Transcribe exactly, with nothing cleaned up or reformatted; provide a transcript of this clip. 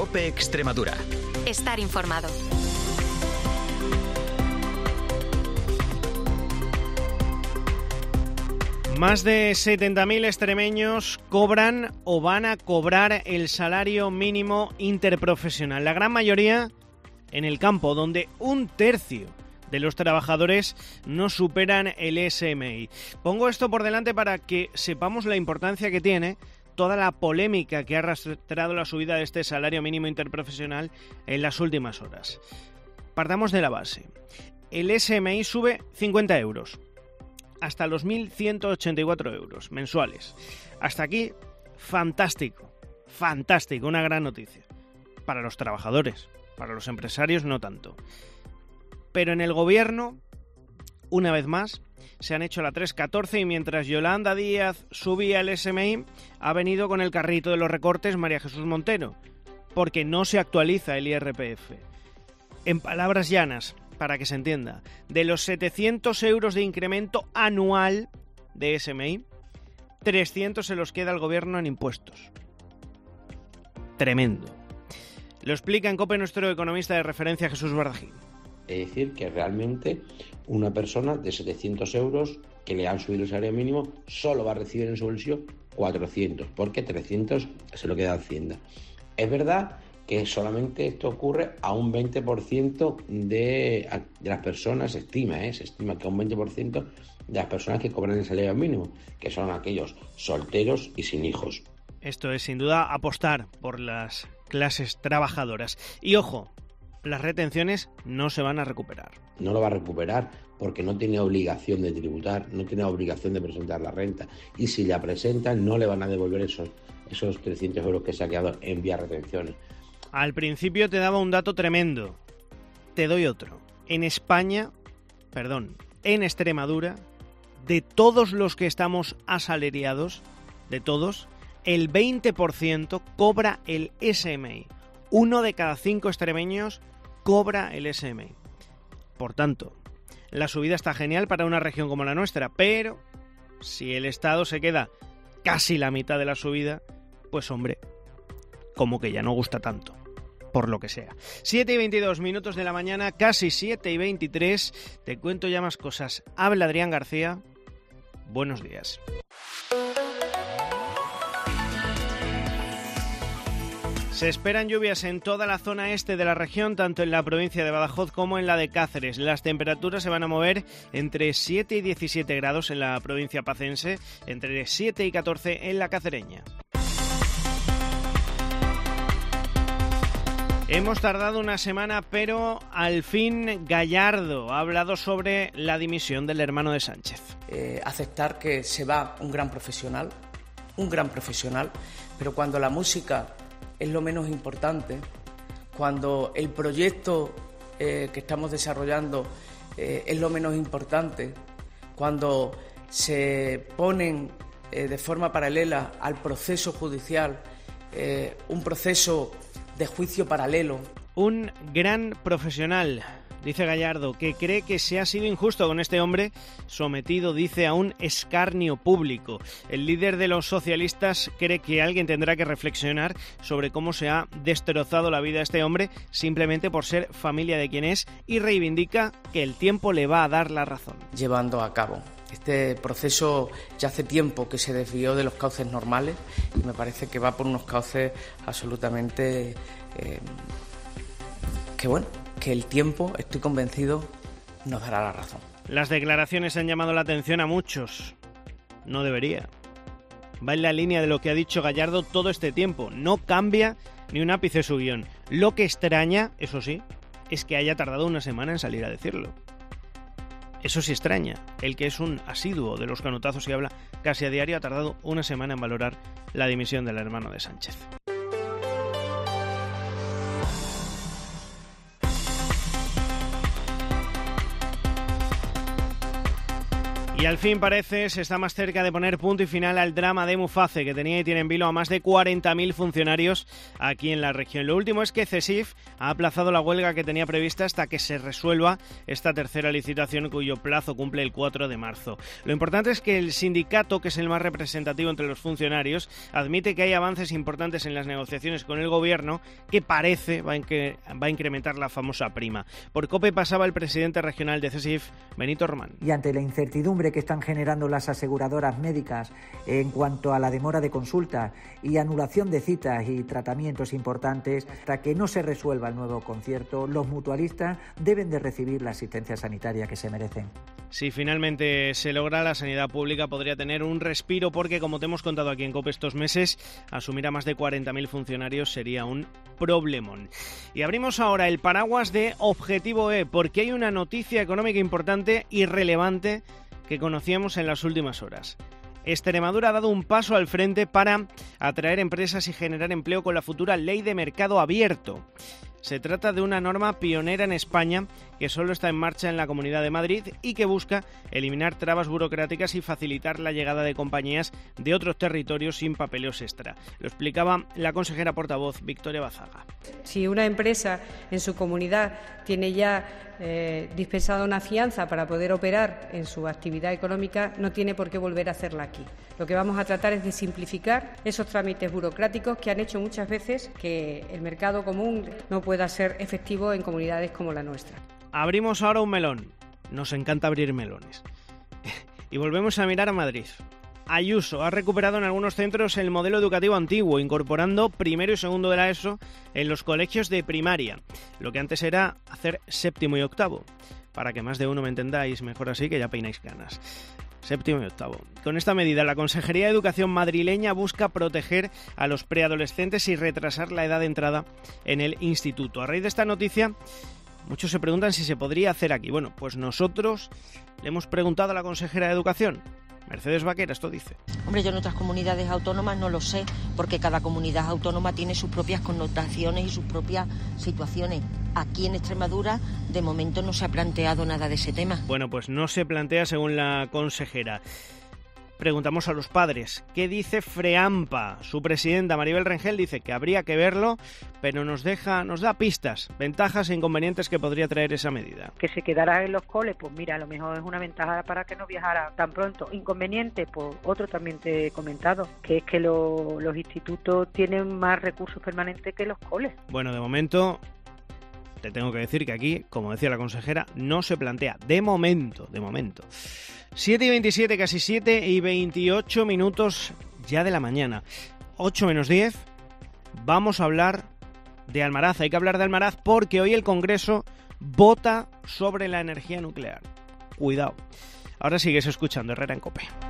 COPE Extremadura. Estar informado. Más de setenta mil extremeños cobran o van a cobrar el salario mínimo interprofesional. La gran mayoría en el campo, donde un tercio de los trabajadores no superan el S M I. Pongo esto por delante para que sepamos la importancia que tiene toda la polémica que ha arrastrado la subida de este salario mínimo interprofesional en las últimas horas. Partamos de la base. El S M I sube cincuenta euros. Hasta los mil ciento ochenta y cuatro euros mensuales. Hasta aquí, fantástico, fantástico, una gran noticia. Para los trabajadores, para los empresarios no tanto. Pero en el gobierno, una vez más, se han hecho la tres catorce y mientras Yolanda Díaz subía el S M I, ha venido con el carrito de los recortes María Jesús Montero, porque no se actualiza el I R P F. En palabras llanas, para que se entienda, de los setecientos euros de incremento anual de S M I, trescientos se los queda el gobierno en impuestos. Tremendo. Lo explica en COPE nuestro economista de referencia, Jesús Bardají. Es decir, que realmente una persona de setecientos euros que le han subido el salario mínimo solo va a recibir en su bolsillo cuatrocientos, porque trescientos se lo queda Hacienda. Es verdad que solamente esto ocurre a un veinte por ciento de, de las personas, se estima, ¿eh? se estima que a un veinte por ciento de las personas que cobran el salario mínimo, que son aquellos solteros y sin hijos. Esto es sin duda apostar por las clases trabajadoras. Y ojo, las retenciones no se van a recuperar. No lo va a recuperar porque no tiene obligación de tributar, no tiene obligación de presentar la renta. Y si la presentan, no le van a devolver esos, esos trescientos euros que se ha quedado en vía retenciones. Al principio te daba un dato tremendo. Te doy otro. En España, perdón, en Extremadura, de todos los que estamos asalariados, de todos, el veinte por ciento cobra el S M I. Uno de cada cinco extremeños cobra el S M I. Por tanto, la subida está genial para una región como la nuestra, pero si el Estado se queda casi la mitad de la subida, pues hombre, como que ya no gusta tanto, por lo que sea. siete y veintidós minutos de la mañana, casi siete y veintitrés, te cuento ya más cosas. Habla Adrián García, buenos días. Se esperan lluvias en toda la zona este de la región, tanto en la provincia de Badajoz como en la de Cáceres. Las temperaturas se van a mover entre siete y diecisiete grados en la provincia pacense, entre siete y catorce en la cacereña. Hemos tardado una semana, pero al fin Gallardo ha hablado sobre la dimisión del hermano de Sánchez. Eh, aceptar que se va un gran profesional, un gran profesional, pero cuando la música es lo menos importante, cuando el proyecto eh, que estamos desarrollando eh, es lo menos importante, cuando se ponen eh, de forma paralela al proceso judicial eh, un proceso de juicio paralelo. Un gran profesional, dice Gallardo, que cree que se ha sido injusto con este hombre sometido, dice, a un escarnio público. El líder de los socialistas cree que alguien tendrá que reflexionar sobre cómo se ha destrozado la vida a este hombre simplemente por ser familia de quien es y reivindica que el tiempo le va a dar la razón. Llevando a cabo este proceso ya hace tiempo que se desvió de los cauces normales y me parece que va por unos cauces absolutamente eh, que bueno, que el tiempo, estoy convencido, nos dará la razón. Las declaraciones han llamado la atención a muchos. No debería. Va en la línea de lo que ha dicho Gallardo todo este tiempo. No cambia ni un ápice su guión. Lo que extraña, eso sí, es que haya tardado una semana en salir a decirlo. Eso sí extraña. El que es un asiduo de los canutazos y habla casi a diario ha tardado una semana en valorar la dimisión del hermano de Sánchez. Y al fin parece se está más cerca de poner punto y final al drama de Muface, que tenía y tiene en vilo a más de cuarenta mil funcionarios aquí en la región. Lo último es que CESIF ha aplazado la huelga que tenía prevista hasta que se resuelva esta tercera licitación, cuyo plazo cumple el cuatro de marzo. Lo importante es que el sindicato, que es el más representativo entre los funcionarios, admite que hay avances importantes en las negociaciones con el gobierno, que parece va a, incre- va a incrementar la famosa prima. Por COPE pasaba el presidente regional de CESIF, Benito Román. Y ante la incertidumbre que están generando las aseguradoras médicas en cuanto a la demora de consultas y anulación de citas y tratamientos importantes, hasta que no se resuelva el nuevo concierto, los mutualistas deben de recibir la asistencia sanitaria que se merecen. Si finalmente se logra, la sanidad pública podría tener un respiro porque, como te hemos contado aquí en COPE estos meses, asumir a más de cuarenta mil funcionarios sería un problemón. Y abrimos ahora el paraguas de Objetivo E, porque hay una noticia económica importante y relevante que conocíamos en las últimas horas. Extremadura ha dado un paso al frente para atraer empresas y generar empleo con la futura Ley de Mercado Abierto. Se trata de una norma pionera en España que solo está en marcha en la Comunidad de Madrid y que busca eliminar trabas burocráticas y facilitar la llegada de compañías de otros territorios sin papeleos extra. Lo explicaba la consejera portavoz Victoria Bazaga. Si una empresa en su comunidad tiene ya eh, dispensada una fianza para poder operar en su actividad económica, no tiene por qué volver a hacerla aquí. Lo que vamos a tratar es de simplificar esos trámites burocráticos que han hecho muchas veces que el mercado común no pueda ser efectivo en comunidades como la nuestra. Abrimos ahora un melón. Nos encanta abrir melones. Y volvemos a mirar a Madrid. Ayuso ha recuperado en algunos centros el modelo educativo antiguo, incorporando primero y segundo de la ESO en los colegios de primaria, lo que antes era hacer séptimo y octavo. Para que más de uno me entendáis, mejor así, que ya peináis canas. Séptimo y octavo. Con esta medida, la Consejería de Educación madrileña busca proteger a los preadolescentes y retrasar la edad de entrada en el instituto. A raíz de esta noticia, muchos se preguntan si se podría hacer aquí. Bueno, pues nosotros le hemos preguntado a la consejera de Educación, Mercedes Vaquera, esto dice. Hombre, yo en otras comunidades autónomas no lo sé, porque cada comunidad autónoma tiene sus propias connotaciones y sus propias situaciones. Aquí en Extremadura, de momento, no se ha planteado nada de ese tema. Bueno, pues no se plantea según la consejera. Preguntamos a los padres, ¿qué dice FREAMPA? Su presidenta, Maribel Rengel, dice que habría que verlo, pero nos deja, nos da pistas, ventajas e inconvenientes que podría traer esa medida. Que se quedara en los coles, pues mira, a lo mejor es una ventaja para que no viajara tan pronto. Inconveniente, pues otro también te he comentado, que es que lo, los institutos tienen más recursos permanentes que los coles. Bueno, de momento, te tengo que decir que aquí, como decía la consejera, no se plantea, de momento, de momento. siete y veintisiete, casi siete y veintiocho minutos ya de la mañana. ocho menos diez, vamos a hablar de Almaraz. Hay que hablar de Almaraz porque hoy el Congreso vota sobre la energía nuclear. Cuidado. Ahora sigues escuchando Herrera en COPE.